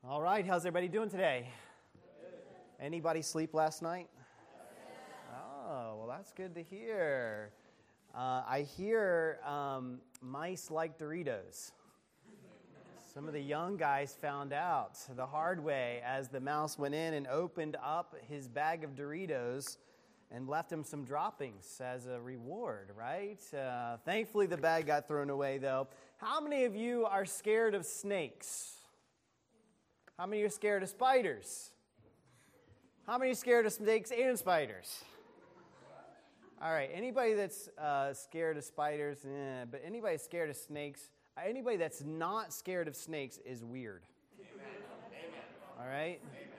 All right, how's everybody doing today? Anybody sleep last night? Oh, well, that's good to hear. I hear mice like Doritos. Some of the young guys found out the hard way as the mouse went in and opened up his bag of Doritos and left him some droppings as a reward, right? Thankfully, the bag got thrown away, though. How many of you are scared of snakes? How many are scared of spiders? How many are scared of snakes and spiders? All right, anybody that's scared of spiders, but anybody scared of snakes, anybody that's not scared of snakes is weird. Amen. All right?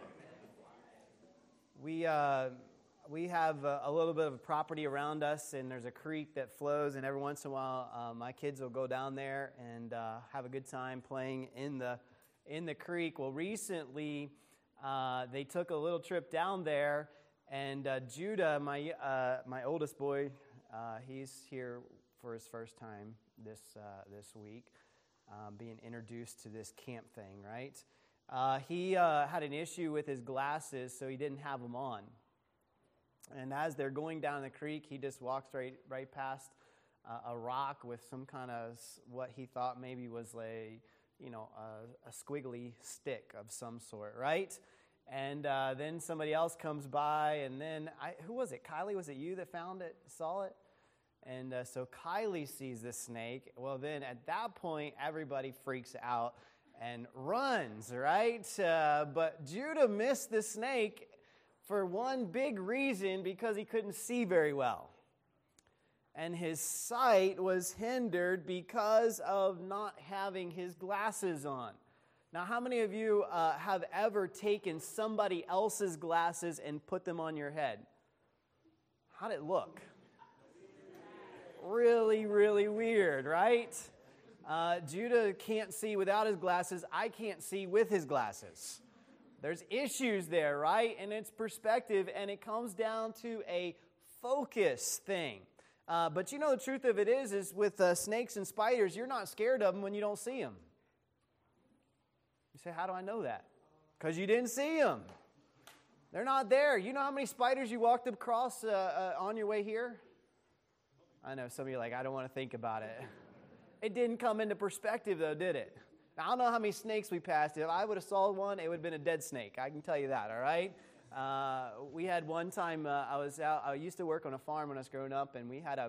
Amen. We have a little bit of property around us, and there's a creek that flows, and every once in a while, my kids will go down there and have a good time playing in the creek. Well, recently, they took a little trip down there, and Judah, my oldest boy, he's here for his first time this week, being introduced to this camp thing, right? He had an issue with his glasses, so he didn't have them on. And as they're going down the creek, he just walks right past a rock with some kind of what he thought maybe was a squiggly stick of some sort, right? And then somebody else comes by, and then, who was it? Kylie, was it you that saw it? And so Kylie sees the snake. Well, then at that point, everybody freaks out and runs, right? But Judah missed the snake for one big reason, because he couldn't see very well. And his sight was hindered because of not having his glasses on. Now, how many of you have ever taken somebody else's glasses and put them on your head? How'd it look? Really, really weird, right? Judah can't see without his glasses. I can't see with his glasses. There's issues there, right? And it's perspective, and it comes down to a focus thing. But you know, the truth of it is with snakes and spiders, you're not scared of them when you don't see them. You say, how do I know that? Because you didn't see them. They're not there. You know how many spiders you walked across on your way here? I know some of you are like, I don't want to think about it. It didn't come into perspective, though, did it? Now, I don't know how many snakes we passed. If I would have saw one, it would have been a dead snake. I can tell you that, all right? We had one time, I used to work on a farm when I was growing up, and we had a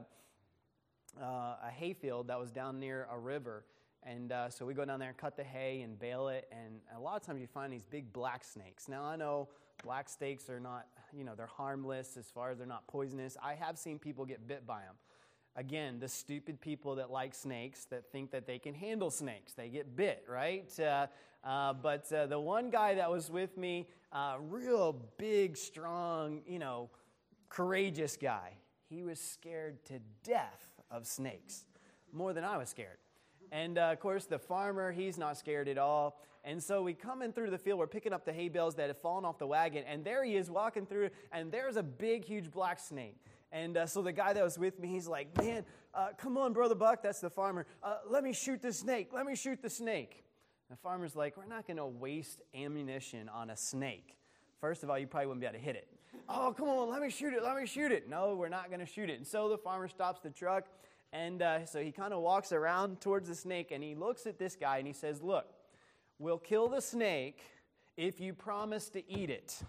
hayfield that was down near a river. And so we go down there and cut the hay and bale it, and a lot of times you find these big black snakes. Now, I know black snakes are not, they're harmless as far as they're not poisonous. I have seen people get bit by them. Again, the stupid people that like snakes, that think that they can handle snakes, they get bit, right? But the one guy that was with me, real big, strong, courageous guy, he was scared to death of snakes, more than I was scared. And, of course, the farmer, he's not scared at all. And so we come in through the field, we're picking up the hay bales that have fallen off the wagon, and there he is walking through, and there's a big, huge black snake. And so the guy that was with me, he's like, man, come on, Brother Buck, that's the farmer. Let me shoot the snake. Let me shoot the snake. The farmer's like, we're not going to waste ammunition on a snake. First of all, you probably wouldn't be able to hit it. Oh, come on, let me shoot it. Let me shoot it. No, we're not going to shoot it. And so the farmer stops the truck, and so he kind of walks around towards the snake, and he looks at this guy, and he says, look, we'll kill the snake if you promise to eat it.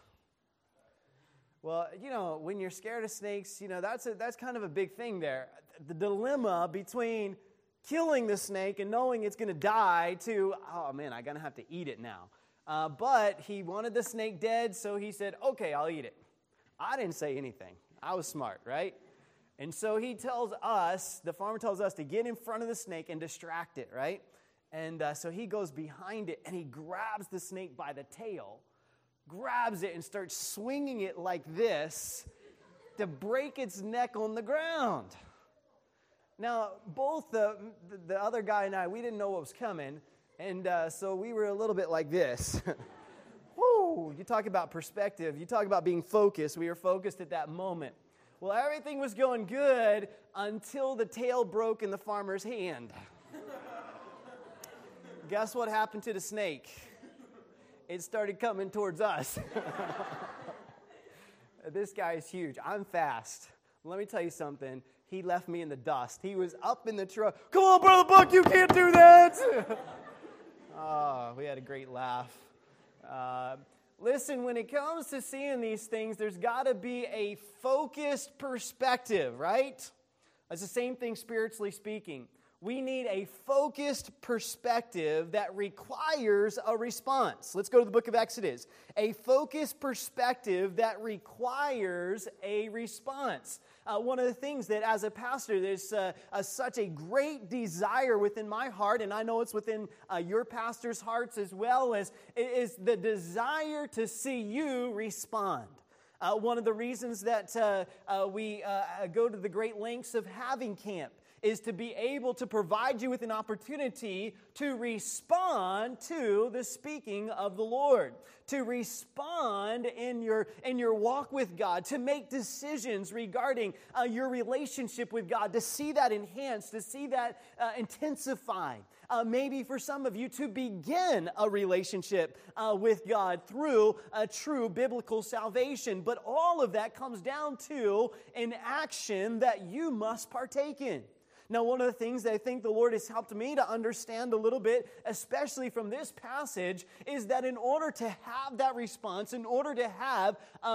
Well, when you're scared of snakes, that's kind of a big thing there. The dilemma between killing the snake and knowing it's going to die to, oh man, I'm going to have to eat it now. But he wanted the snake dead, so he said, okay, I'll eat it. I didn't say anything. I was smart, right? And so he tells us, the farmer tells us to get in front of the snake and distract it, right? And so he goes behind it and he grabs the snake by the tail, grabs it and starts swinging it like this to break its neck on the ground. Now, both the other guy and I, we didn't know what was coming, and so we were a little bit like this. Woo! You talk about perspective. You talk about being focused. We were focused at that moment. Well, everything was going good until the tail broke in the farmer's hand. Guess what happened to the snake? it started coming towards us. This guy is huge. I'm fast. Let me tell you something. He left me in the dust. He was up in the truck. Come on, Brother Buck, you can't do that. Oh, we had a great laugh. Listen, when it comes to seeing these things, there's got to be a focused perspective, right? It's the same thing spiritually speaking. We need a focused perspective that requires a response. Let's go to the book of Exodus. A focused perspective that requires a response. One of the things that as a pastor, there's such a great desire within my heart, and I know it's within your pastor's hearts as well, is the desire to see you respond. One of the reasons that we go to the great lengths of having camp is to be able to provide you with an opportunity to respond to the speaking of the Lord, to respond in your walk with God, to make decisions regarding your relationship with God, to see that enhanced, to see that intensified. Maybe for some of you to begin a relationship with God through a true biblical salvation. But all of that comes down to an action that you must partake in. Now, one of the things that I think the Lord has helped me to understand a little bit, especially from this passage, is that in order to have that response, in order to have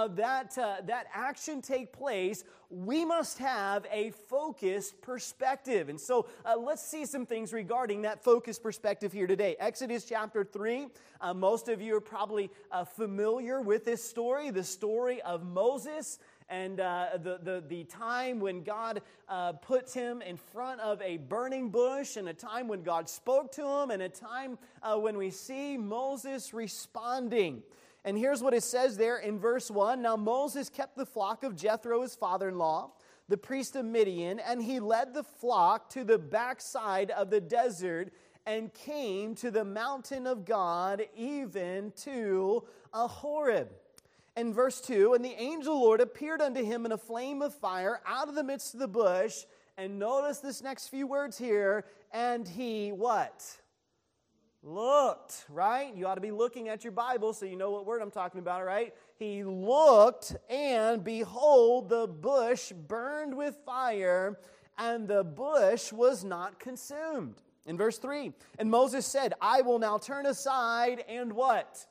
that action take place, we must have a focused perspective. And so let's see some things regarding that focused perspective here today. Exodus chapter 3. Most of you are probably familiar with this story, the story of Moses. And the time when God puts him in front of a burning bush, and a time when God spoke to him, and a time when we see Moses responding. And here's what it says there in verse 1. Now Moses kept the flock of Jethro, his father-in-law, the priest of Midian, and he led the flock to the backside of the desert and came to the mountain of God, even to Horeb. In verse 2, and the angel Lord appeared unto him in a flame of fire out of the midst of the bush. And notice this next few words here. And he what? Looked, right? You ought to be looking at your Bible so you know what word I'm talking about, right? He looked, and behold, the bush burned with fire, and the bush was not consumed. In verse 3, and Moses said, I will now turn aside and what?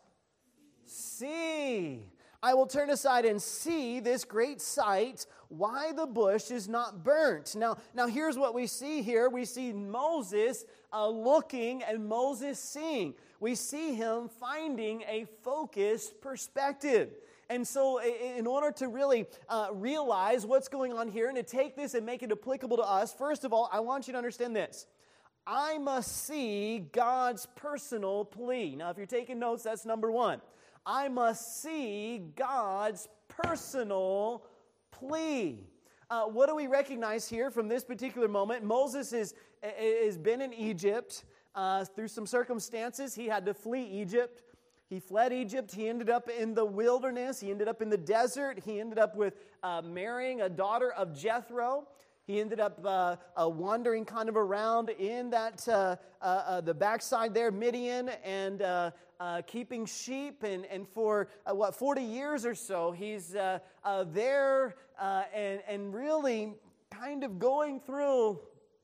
See. I will turn aside and see this great sight, why the bush is not burnt. Now here's what we see here. We see Moses looking and Moses seeing. We see him finding a focused perspective. And so in order to really realize what's going on here and to take this and make it applicable to us, first of all, I want you to understand this. I must see God's personal plea. Now, if you're taking notes, that's number one. I must see God's personal plea. What do we recognize here from this particular moment? Moses has been in Egypt through some circumstances. He had to flee Egypt. He fled Egypt. He ended up in the wilderness. He ended up in the desert. He ended up with marrying a daughter of Jethro. He ended up wandering kind of around in that the backside there, Midian, and keeping sheep. And for 40 years or so, he's there and really kind of going through,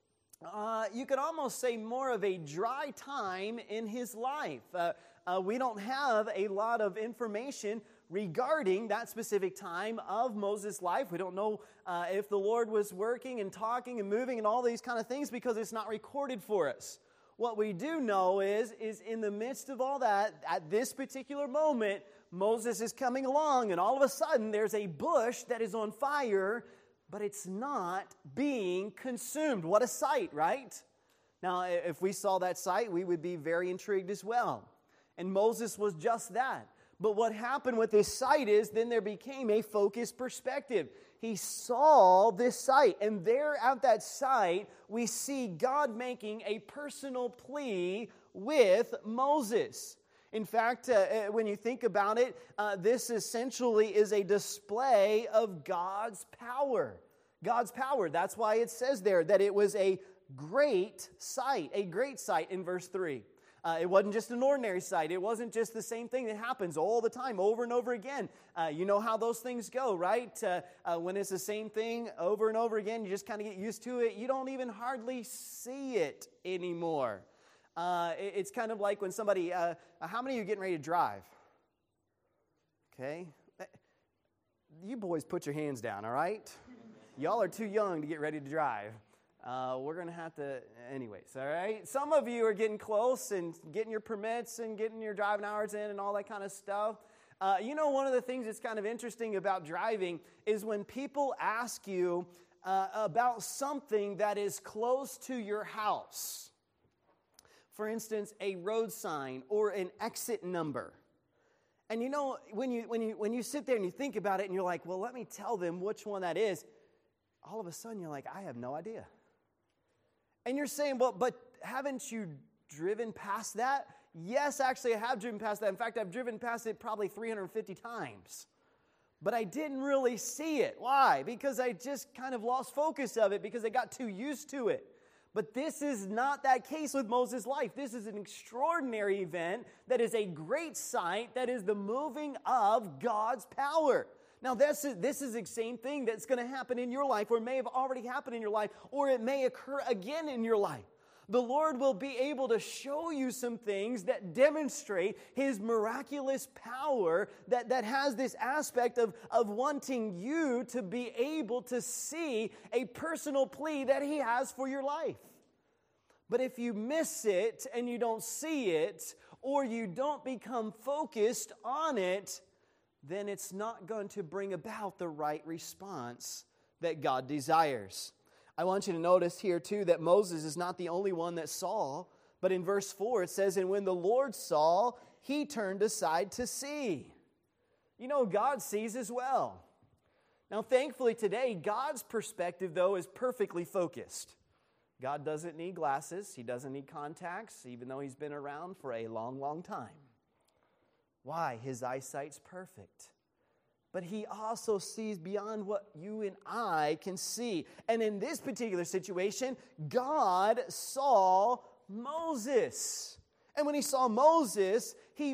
you could almost say, more of a dry time in his life. We don't have a lot of information regarding that specific time of Moses' life. We don't know if the Lord was working and talking and moving and all these kind of things because it's not recorded for us. What we do know is in the midst of all that, at this particular moment, Moses is coming along and all of a sudden there's a bush that is on fire, but it's not being consumed. What a sight, right? Now, if we saw that sight, we would be very intrigued as well. And Moses was just that. But what happened with this sight is then there became a focused perspective. He saw this sight, and there at that sight, we see God making a personal plea with Moses. In fact, when you think about it, this essentially is a display of God's power. God's power. That's why it says there that it was a great sight in verse 3. It wasn't just an ordinary sight. It wasn't just the same thing that happens all the time, over and over again. You know how those things go, right? When it's the same thing over and over again, you just kind of get used to it. You don't even hardly see it anymore. It's kind of like when somebody, how many of you are getting ready to drive? Okay. You boys put your hands down, all right? Y'all are too young to get ready to drive. We're going to have to, anyways, all right? Some of you are getting close and getting your permits and getting your driving hours in and all that kind of stuff. You know, one of the things that's kind of interesting about driving is when people ask you about something that is close to your house. For instance, a road sign or an exit number. And you know, when you sit there and you think about it and you're like, well, let me tell them which one that is, all of a sudden you're like, I have no idea. And you're saying, well, but haven't you driven past that? Yes, actually, I have driven past that. In fact, I've driven past it probably 350 times. But I didn't really see it. Why? Because I just kind of lost focus of it because I got too used to it. But this is not that case with Moses' life. This is an extraordinary event that is a great sight, that is the moving of God's power. Now, this is the same thing that's going to happen in your life, or may have already happened in your life, or it may occur again in your life. The Lord will be able to show you some things that demonstrate His miraculous power that has this aspect of wanting you to be able to see a personal plea that He has for your life. But if you miss it and you don't see it, or you don't become focused on it, then it's not going to bring about the right response that God desires. I want you to notice here too that Moses is not the only one that saw, but in verse 4 it says, and when the Lord saw, He turned aside to see. You know, God sees as well. Now thankfully today, God's perspective though is perfectly focused. God doesn't need glasses, He doesn't need contacts, even though He's been around for a long, long time. Why? His eyesight's perfect. But He also sees beyond what you and I can see. And in this particular situation, God saw Moses. And when He saw Moses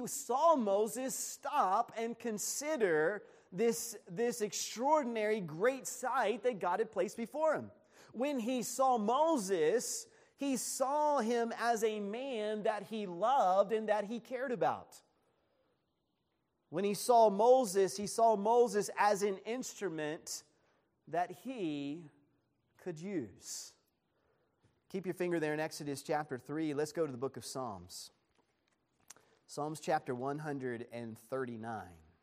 stop and consider this extraordinary great sight that God had placed before him. When He saw Moses, He saw him as a man that He loved and that He cared about. When He saw Moses as an instrument that He could use. Keep your finger there in Exodus chapter 3. Let's go to the book of Psalms. Psalms chapter 139.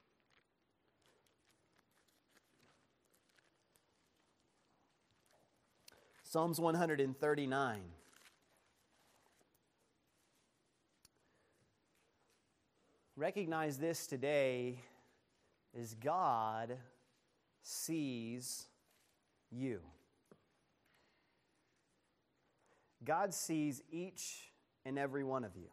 Psalms 139. Recognize this today is God sees you. God sees each and every one of you.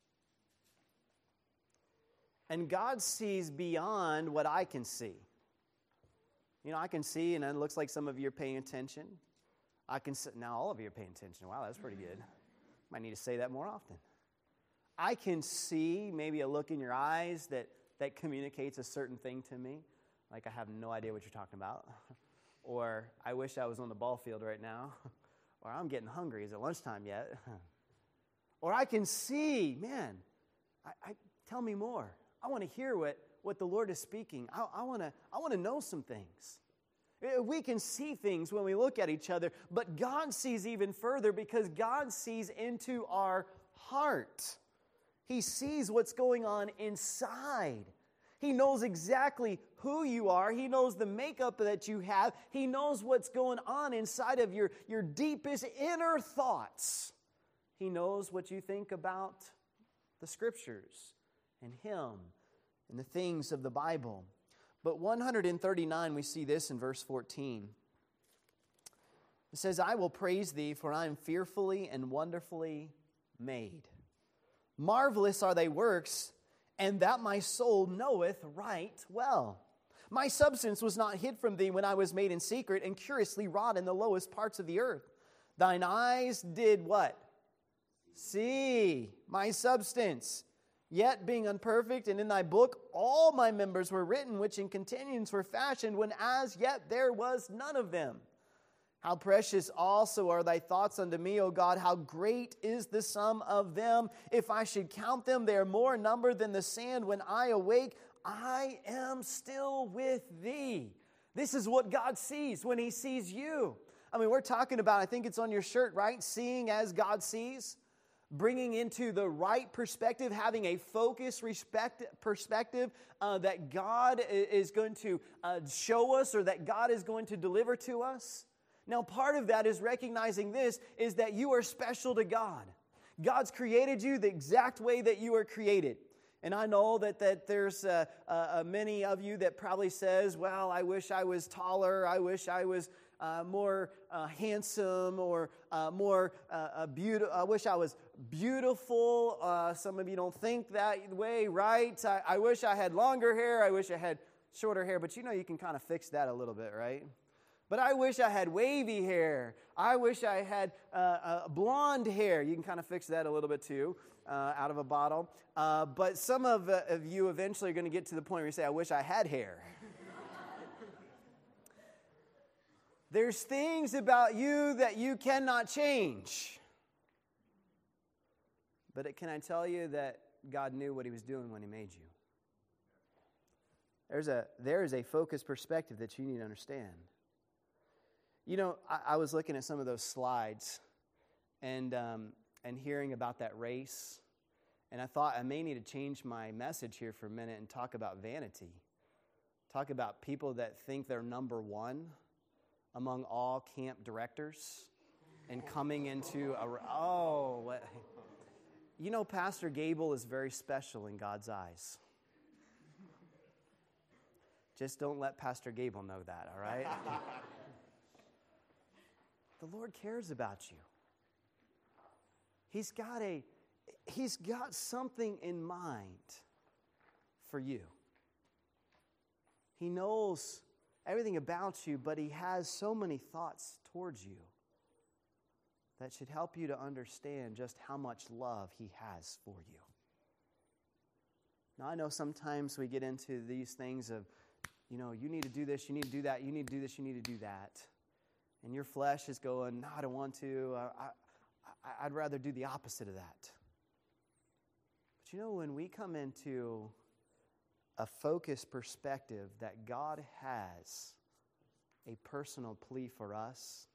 And God sees beyond what I can see. You know, I can see, and it looks like some of you are paying attention. Now all of you are paying attention. Wow, that's pretty good. Might need to say that more often. I can see maybe a look in your eyes that communicates a certain thing to me. Like I have no idea what you're talking about. Or I wish I was on the ball field right now. Or I'm getting hungry. Is it lunchtime yet? Or I can see, man, tell me more. I want to hear what the Lord is speaking. I want to know some things. We can see things when we look at each other, but God sees even further because God sees into our heart. He sees what's going on inside. He knows exactly who you are. He knows the makeup that you have. He knows what's going on inside of your deepest inner thoughts. He knows what you think about the Scriptures and Him and the things of the Bible. But 139, we see this in verse 14. It says, I will praise Thee, for I am fearfully and wonderfully made. Marvelous are Thy works, and that my soul knoweth right well. My substance was not hid from Thee when I was made in secret and curiously wrought in the lowest parts of the earth. Thine eyes did what? See my substance. Yet being unperfect, and in thy book all my members were written, which in continuance were fashioned, when as yet there was none of them. How precious also are thy thoughts unto me, O God! How great is the sum of them! If I should count them, they are more in number than the sand. When I awake, I am still with thee. This is what God sees when He sees you. I mean, we're talking about, I think it's on your shirt, right? Seeing as God sees. Bringing into the right perspective, having a focused perspective that God is going to show us or that God is going to deliver to us. Now, part of that is recognizing this, is that you are special to God. God's created you the exact way that you are created. And I know that there's many of you that probably says, well, I wish I was taller, I wish I was more handsome, or more beautiful. I wish I was beautiful. Some of you don't think that way, right? I wish I had longer hair. I wish I had shorter hair. But you know you can kind of fix that a little bit, right? But I wish I had wavy hair. I wish I had blonde hair. You can kind of fix that a little bit too, out of a bottle. But some of you eventually are going to get to the point where you say, I wish I had hair. There's things about you that you cannot change. But can I tell you that God knew what He was doing when He made you? There is a focused perspective that you need to understand. You know, I was looking at some of those slides and hearing about that race, and I thought I may need to change my message here for a minute and talk about vanity. Talk about people that think they're number one among all camp directors and coming into you know, Pastor Gable is very special in God's eyes. Just don't let Pastor Gable know that, all right? The Lord cares about you. He's got something in mind for you. He knows everything about you, but He has so many thoughts towards you that should help you to understand just how much love He has for you. Now, I know sometimes we get into these things of, you know, you need to do this, you need to do that, you need to do this, you need to do that. And your flesh is going, no, I don't want to. I'd rather do the opposite of that. But you know, when we come into a focused perspective that God has a personal plea for us,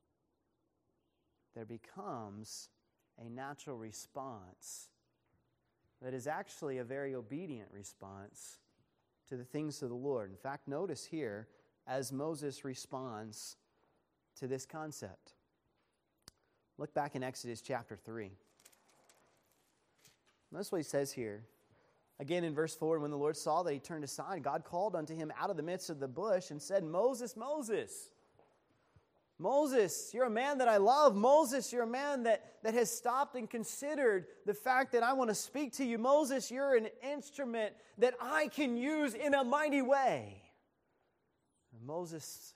there becomes a natural response that is actually a very obedient response to the things of the Lord. In fact, notice here, as Moses responds to this concept. Look back in Exodus chapter 3. Notice what he says here. Again in verse 4, when the Lord saw that he turned aside, God called unto him out of the midst of the bush and said, Moses, Moses. Moses, you're a man that I love. Moses, you're a man that has stopped and considered the fact that I want to speak to you. Moses, you're an instrument that I can use in a mighty way. And Moses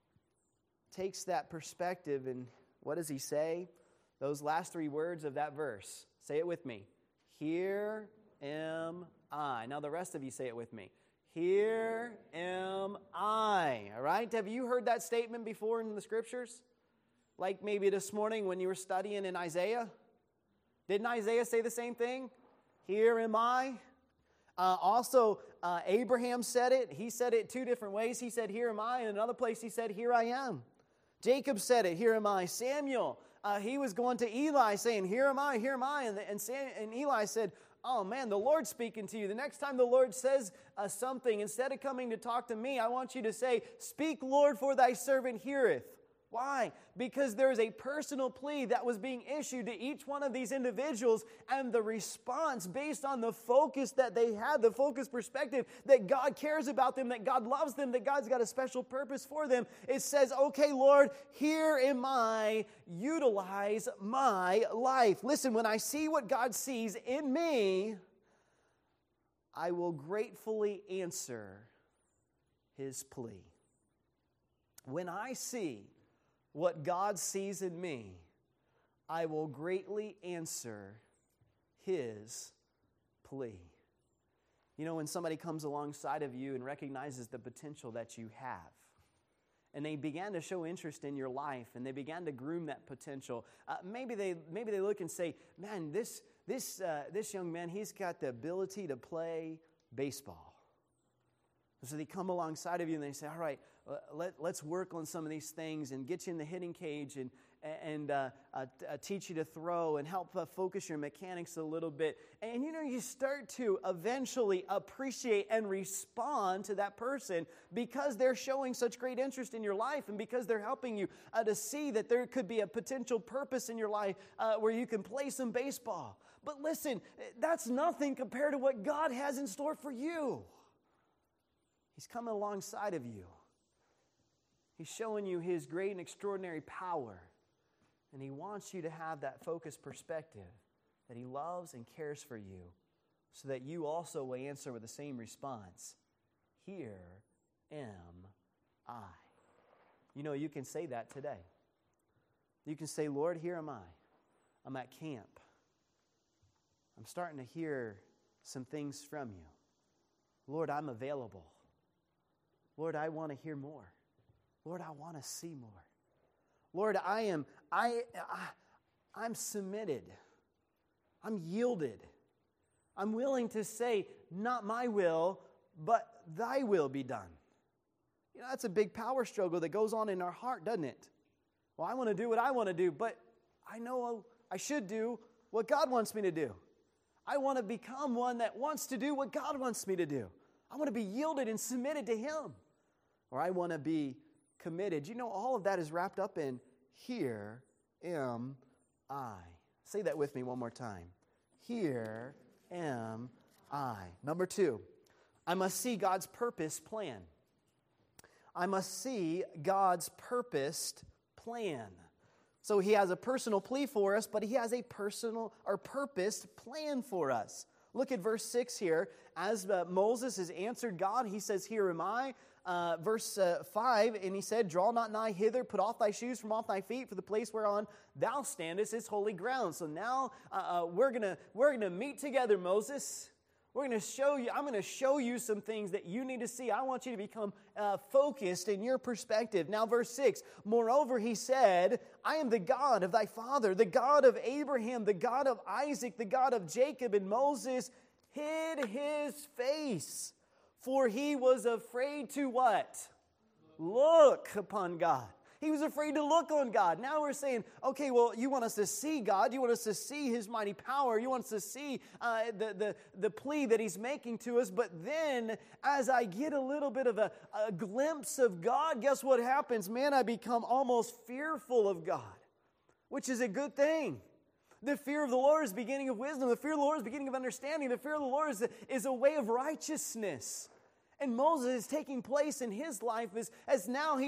takes that perspective, and what does he say? Those last three words of that verse. Say it with me. Here am I. Now the rest of you say it with me. Here am I. All right? Have you heard that statement before in the Scriptures? Like maybe this morning when you were studying in Isaiah? Didn't Isaiah say the same thing? Here am I. Also, Abraham said it. He said it two different ways. He said, here am I. In another place, he said, here I am. Jacob said it, here am I. Samuel, he was going to Eli saying, here am I, here am I. And Eli said, oh man, the Lord's speaking to you. The next time the Lord says something, instead of coming to talk to me, I want you to say, speak, Lord, for thy servant heareth. Why? Because there is a personal plea that was being issued to each one of these individuals, and the response based on the focus that they had, the focused perspective that God cares about them, that God loves them, that God's got a special purpose for them. It says, okay, Lord, here am I, utilize my life. Listen, when I see what God sees in me, I will gratefully answer His plea. When I see what God sees in me, I will greatly answer his plea. You know, when somebody comes alongside of you and recognizes the potential that you have, and they began to show interest in your life, and they began to groom that potential, maybe they look and say, man, this young man, he's got the ability to play baseball. So they come alongside of you and they say, all right, let's work on some of these things and get you in the hitting cage and teach you to throw and help focus your mechanics a little bit. And you know, you start to eventually appreciate and respond to that person because they're showing such great interest in your life and because they're helping you to see that there could be a potential purpose in your life where you can play some baseball. But listen, that's nothing compared to what God has in store for you. He's coming alongside of you. He's showing you His great and extraordinary power. And He wants you to have that focused perspective that He loves and cares for you so that you also will answer with the same response. Here am I. You know, you can say that today. You can say, Lord, here am I. I'm at camp. I'm starting to hear some things from you. Lord, I'm available. Lord, I want to hear more. Lord, I want to see more. Lord, I'm submitted. I'm yielded. I'm willing to say, not my will, but thy will be done. You know, that's a big power struggle that goes on in our heart, doesn't it? Well, I want to do what I want to do, but I know I should do what God wants me to do. I want to become one that wants to do what God wants me to do. I want to be yielded and submitted to Him. Or I want to be committed. You know, all of that is wrapped up in, here am I. Say that with me one more time. Here am I. Number 2, I must see God's purpose plan. I must see God's purposed plan. So He has a personal plea for us, but He has a personal or purposed plan for us. Look at verse 6 here. As Moses has answered God, he says, here am I. Verse 5, and he said, draw not nigh hither, put off thy shoes from off thy feet, for the place whereon thou standest is holy ground. So now we're gonna meet together, Moses. I'm going to show you some things that you need to see. I want you to become focused in your perspective. Now, verse 6, moreover, he said, I am the God of thy father, the God of Abraham, the God of Isaac, the God of Jacob. And Moses hid his face, for he was afraid to what? Look upon God. He was afraid to look on God. Now we're saying, okay, well, you want us to see God. You want us to see His mighty power. You want us to see the plea that He's making to us. But then, as I get a little bit of a glimpse of God, guess what happens? Man, I become almost fearful of God, which is a good thing. The fear of the Lord is the beginning of wisdom. The fear of the Lord is the beginning of understanding. The fear of the Lord is a way of righteousness. And Moses is taking place in his life as now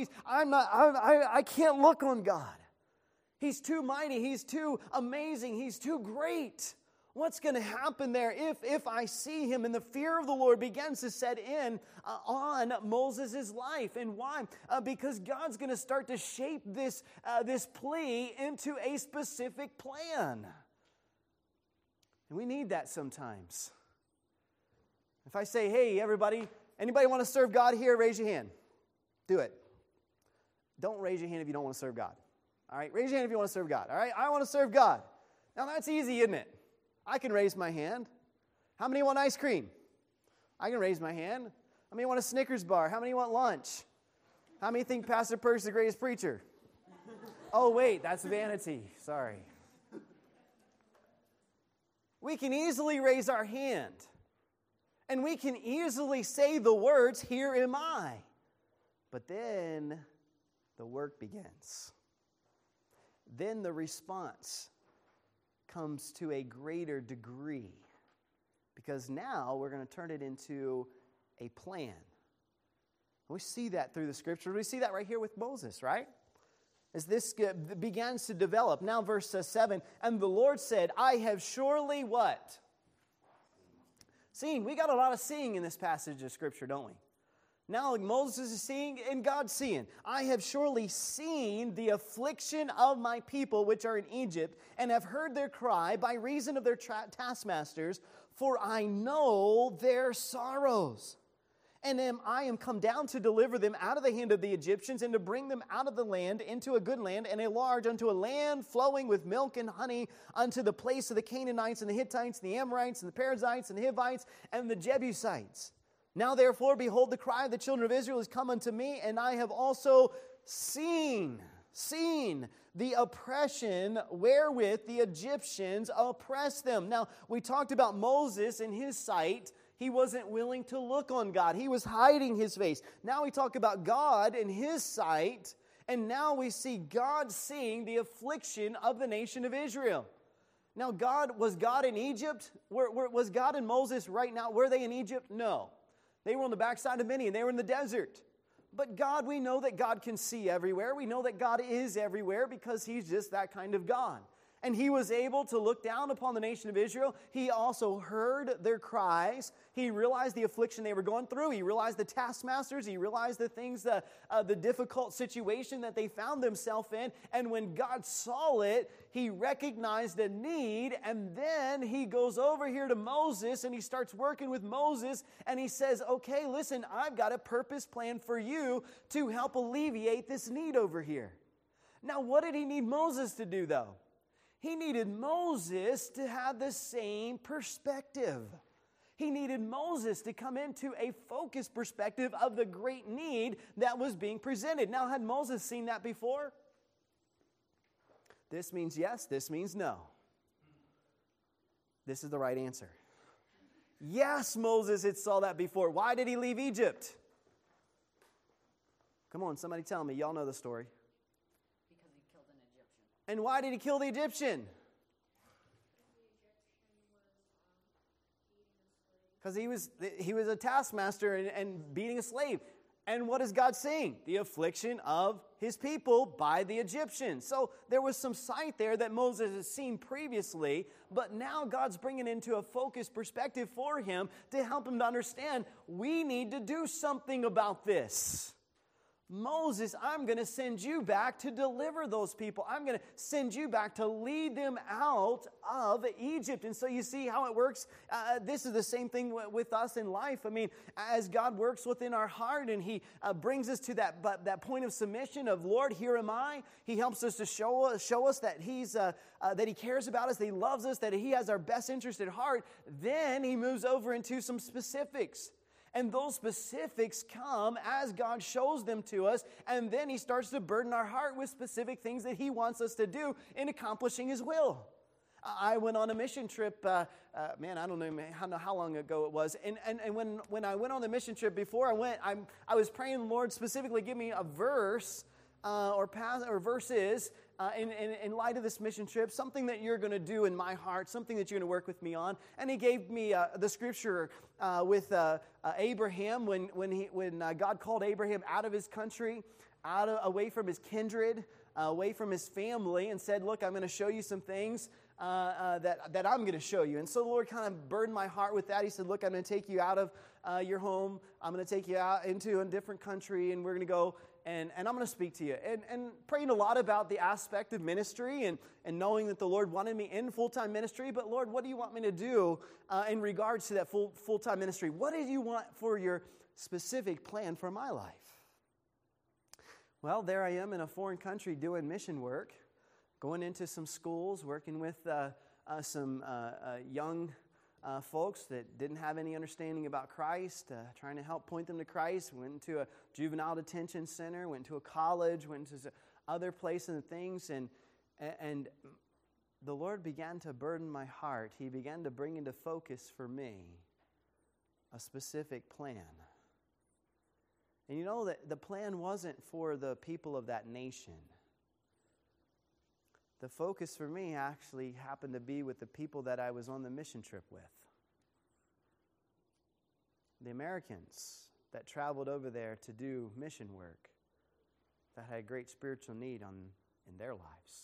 I can't look on God. He's too mighty. He's too amazing. He's too great. What's going to happen there if I see Him? And the fear of the Lord begins to set in on Moses' life. And why? Because God's going to start to shape this plea into a specific plan. And we need that sometimes. If I say, hey, everybody, anybody want to serve God here? Raise your hand. Do it. Don't raise your hand if you don't want to serve God. All right? Raise your hand if you want to serve God. All right? I want to serve God. Now, that's easy, isn't it? I can raise my hand. How many want ice cream? I can raise my hand. How many want a Snickers bar? How many want lunch? How many think Pastor Perk's the greatest preacher? Oh, wait, that's vanity. Sorry. We can easily raise our hand. And we can easily say the words, here am I. But then the work begins. Then the response comes to a greater degree. Because now we're going to turn it into a plan. We see that through the Scripture. We see that right here with Moses, right? As this begins to develop. Now verse 7, and the Lord said, I have surely what? Seeing. We got a lot of seeing in this passage of Scripture, don't we? Now Moses is seeing and God's seeing. I have surely seen the affliction of my people which are in Egypt, and have heard their cry by reason of their taskmasters, for I know their sorrows. And I am come down to deliver them out of the hand of the Egyptians, and to bring them out of the land into a good land, and a large, unto a land flowing with milk and honey, unto the place of the Canaanites, and the Hittites, and the Amorites, and the Perizzites, and the Hivites, and the Jebusites. Now therefore, behold, the cry of the children of Israel is come unto me, and I have also seen the oppression wherewith the Egyptians oppress them. Now, we talked about Moses in his sight. He wasn't willing to look on God. He was hiding his face. Now we talk about God in his sight, and now we see God seeing the affliction of the nation of Israel. Now, was God in Egypt? Was God and Moses right now? Were they in Egypt? No. They were on the backside of Midian. They were in the desert. But God, we know that God can see everywhere. We know that God is everywhere because He's just that kind of God. And He was able to look down upon the nation of Israel. He also heard their cries. He realized the affliction they were going through. He realized the taskmasters. He realized the things, the difficult situation that they found themselves in. And when God saw it, He recognized a need. And then He goes over here to Moses and He starts working with Moses. And He says, okay, listen, I've got a purpose plan for you to help alleviate this need over here. Now, what did He need Moses to do, though? He needed Moses to have the same perspective. He needed Moses to come into a focused perspective of the great need that was being presented. Now, had Moses seen that before? This means yes, this means no. This is the right answer. Yes, Moses had saw that before. Why did he leave Egypt? Come on, somebody tell me. Y'all know the story. And why did he kill the Egyptian? Because he was a taskmaster and beating a slave. And what is God saying? The affliction of His people by the Egyptians. So there was some sight there that Moses has seen previously, but now God's bringing into a focused perspective for him to help him to understand we need to do something about this. Moses, I'm going to send you back to deliver those people. I'm going to send you back to lead them out of Egypt. And so you see how it works. This is the same thing with us in life. I mean, as God works within our heart and He brings us to that point of submission of, Lord, here am I. He helps us to show us that that He cares about us, that He loves us, that He has our best interest at heart. Then He moves over into some specifics. And those specifics come as God shows them to us, and then He starts to burden our heart with specific things that He wants us to do in accomplishing His will. I went on a mission trip, I don't know how long ago it was, and when I went on the mission trip before I went, I was praying, Lord, specifically give me a verse or verses in light of this mission trip, something that you're going to do in my heart, something that you're going to work with me on. And He gave me the scripture with Abraham when God called Abraham out of his country, away from his kindred, away from his family, and said, look, I'm going to show you some things that I'm going to show you. And so the Lord kind of burdened my heart with that. He said, look, I'm going to take you out of your home. I'm going to take you out into a different country, and we're going to go and I'm going to speak to you. And praying a lot about the aspect of ministry and knowing that the Lord wanted me in full-time ministry. But Lord, what do you want me to do in regards to that full-time ministry? What do you want for your specific plan for my life? Well, there I am in a foreign country doing mission work, going into some schools, working with some young folks that didn't have any understanding about Christ, trying to help point them to Christ. Went to a juvenile detention center, went to a college, went to other places and things, and the Lord began to burden my heart. He began to bring into focus for me a specific plan. And you know that the plan wasn't for the people of that nation. The focus for me actually happened to be with the people that I was on the mission trip with. The Americans that traveled over there to do mission work that had great spiritual need in their lives.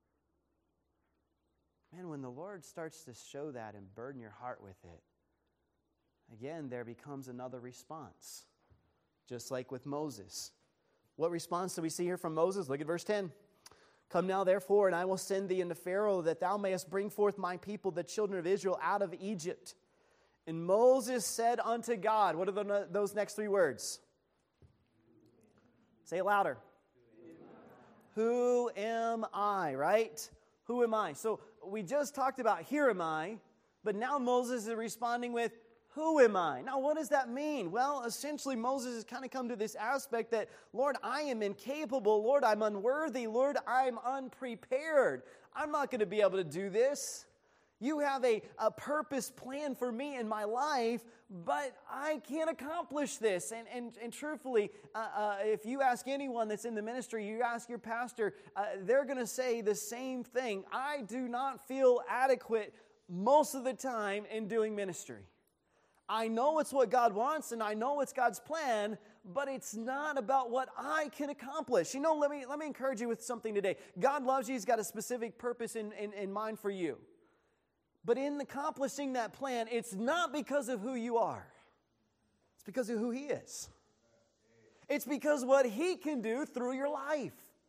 Man, when the Lord starts to show that and burden your heart with it, again, there becomes another response. just like with Moses. What response do we see here from Moses? Look at verse 10. Come now, therefore, and I will send thee unto Pharaoh, that thou mayest bring forth my people, the children of Israel, out of Egypt. And Moses said unto God, what are those next three words? Say it louder. Who am I, right? Who am I? So we just talked about here am I, but now Moses is responding with, who am I? Now, what does that mean? Well, essentially, Moses has kind of come to this aspect that, Lord, I am incapable. Lord, I'm unworthy. Lord, I'm unprepared. I'm not going to be able to do this. You have a purpose plan for me in my life, but I can't accomplish this. And truthfully, if you ask anyone that's in the ministry, you ask your pastor, they're going to say the same thing. I do not feel adequate most of the time in doing ministry. I know it's what God wants, and I know it's God's plan, but it's not about what I can accomplish. You know, let me encourage you with something today. God loves you. He's got a specific purpose in mind for you. But in accomplishing that plan, it's not because of who you are. It's because of who He is. It's because what He can do through your life.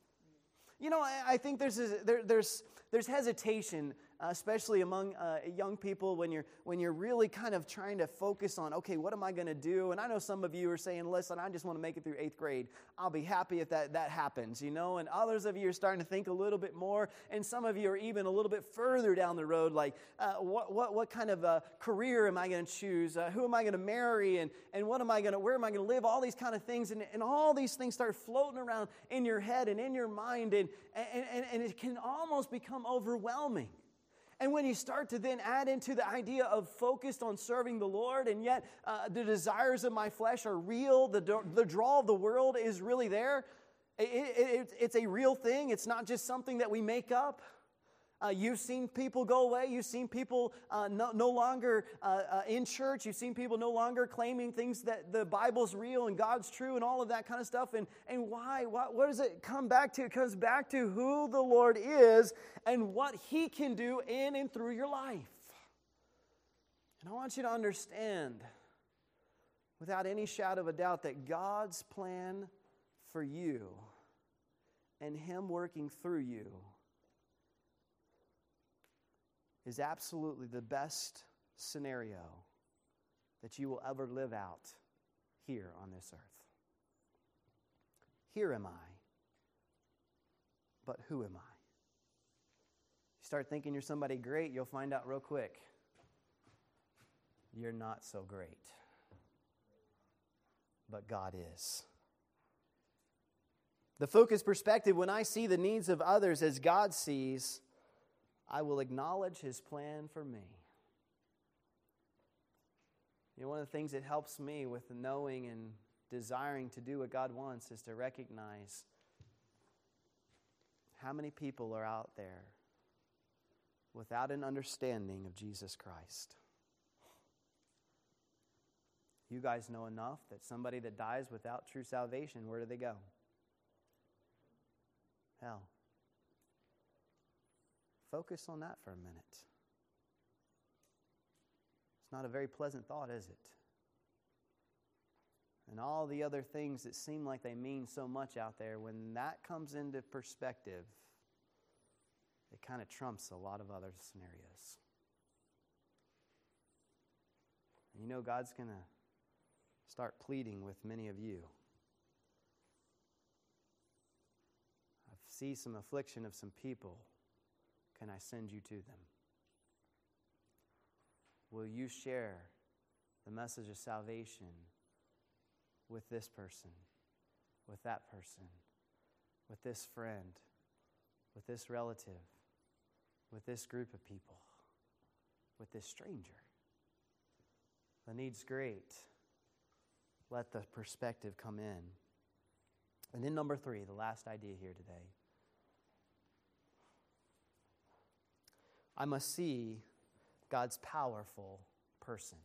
You know, I think there's hesitation, especially among young people when you're really kind of trying to focus on, okay, what am I going to do? And I know some of you are saying, listen, I just want to make it through 8th grade. I'll be happy if that happens, you know. And others of you are starting to think a little bit more. And some of you are even a little bit further down the road, like what kind of career am I going to choose? Who am I going to marry? And where am I going to live? All these kind of things. And all these things start floating around in your head and in your mind. And it can almost become overwhelming. And when you start to then add into the idea of focused on serving the Lord, and yet the desires of my flesh are real, the draw of the world is really there. It's a real thing. It's not just something that we make up. You've seen people go away. You've seen people no longer in church. You've seen people no longer claiming things that the Bible's real and God's true and all of that kind of stuff. And why? What does it come back to? It comes back to who the Lord is and what He can do in and through your life. And I want you to understand, without any shadow of a doubt, that God's plan for you and Him working through you is absolutely the best scenario that you will ever live out here on this earth. Here am I, but who am I? You start thinking you're somebody great, you'll find out real quick you're not so great. But God is. The focused perspective, when I see the needs of others as God sees, I will acknowledge His plan for me. You know, one of the things that helps me with knowing and desiring to do what God wants is to recognize how many people are out there without an understanding of Jesus Christ. You guys know enough that somebody that dies without true salvation, where do they go? Hell. Focus on that for a minute. It's not a very pleasant thought, is it? And all the other things that seem like they mean so much out there, when that comes into perspective, it kind of trumps a lot of other scenarios. And you know, God's going to start pleading with many of you. I see some affliction of some people. Can I send you to them? Will you share the message of salvation with this person, with that person, with this friend, with this relative, with this group of people, with this stranger? The need's great. Let the perspective come in. And then number 3, the last idea here today. I must see God's powerful person.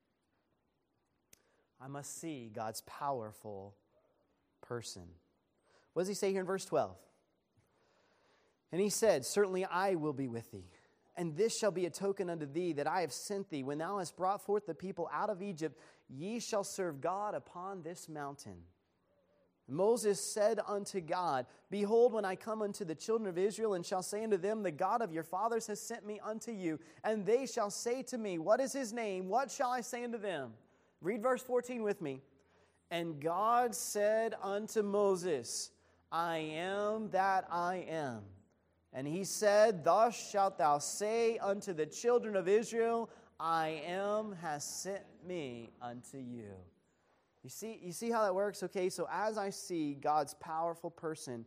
I must see God's powerful person. What does He say here in verse 12? And He said, certainly I will be with thee, And this shall be a token unto thee that I have sent thee. When thou hast brought forth the people out of Egypt, ye shall serve God upon this mountain. Moses said unto God, Behold, when I come unto the children of Israel, and shall say unto them, The God of your fathers has sent me unto you, and they shall say to me, What is his name? What shall I say unto them? Read verse 14 with me. And God said unto Moses, I am that I am. And he said, Thus shalt thou say unto the children of Israel, I am has sent me unto you. You see how that works? Okay, so as I see God's powerful person,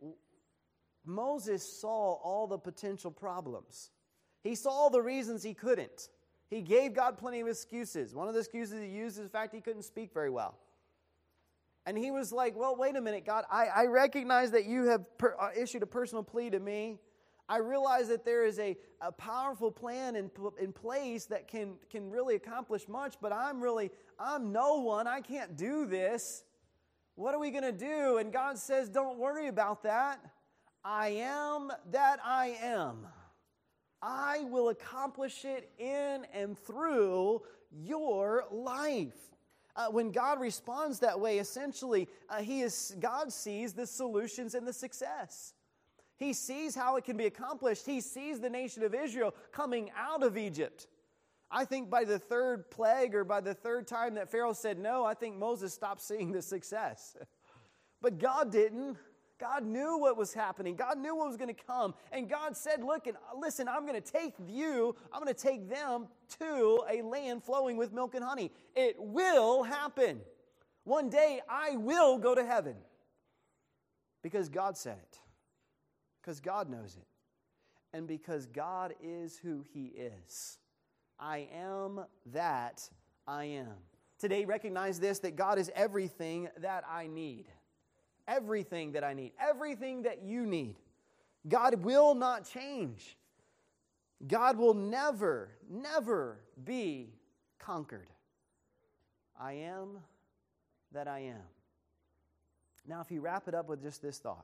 Moses saw all the potential problems. He saw all the reasons he couldn't. He gave God plenty of excuses. One of the excuses he used is the fact he couldn't speak very well. And he was like, well, wait a minute, God, I recognize that you have issued a personal plea to me. I realize that there is a powerful plan in place that can really accomplish much, but I'm no one. I can't do this. What are we going to do? And God says, don't worry about that. I am that I am. I will accomplish it in and through your life. When God responds that way, essentially, God sees the solutions and the success. He sees how it can be accomplished. He sees the nation of Israel coming out of Egypt. I think by the third plague, or by the third time that Pharaoh said no, I think Moses stopped seeing the success. But God didn't. God knew what was happening. God knew what was going to come. And God said, look, and listen, I'm going to take them to a land flowing with milk and honey. It will happen. One day I will go to heaven. Because God said it. Because God knows it. And because God is who He is. I am that I am. Today, recognize this, that God is everything that I need. Everything that I need. Everything that you need. God will not change. God will never, never be conquered. I am that I am. Now, if you wrap it up with just this thought.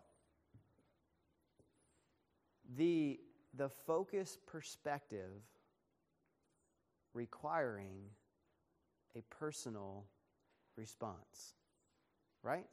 The focused perspective requiring a personal response. Right?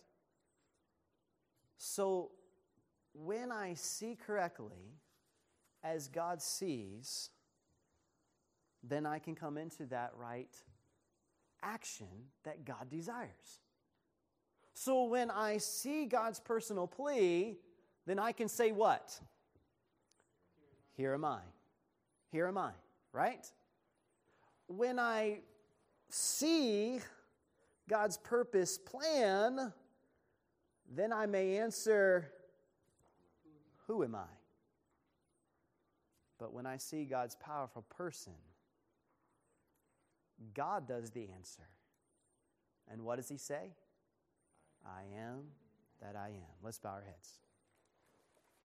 So, when I see correctly, as God sees, then I can come into that right action that God desires. So, when I see God's personal plea, then I can say what? Here am I. Here am I, right? When I see God's purpose plan, then I may answer, who am I? But when I see God's powerful person, God does the answer. And what does He say? I am that I am. Let's bow our heads.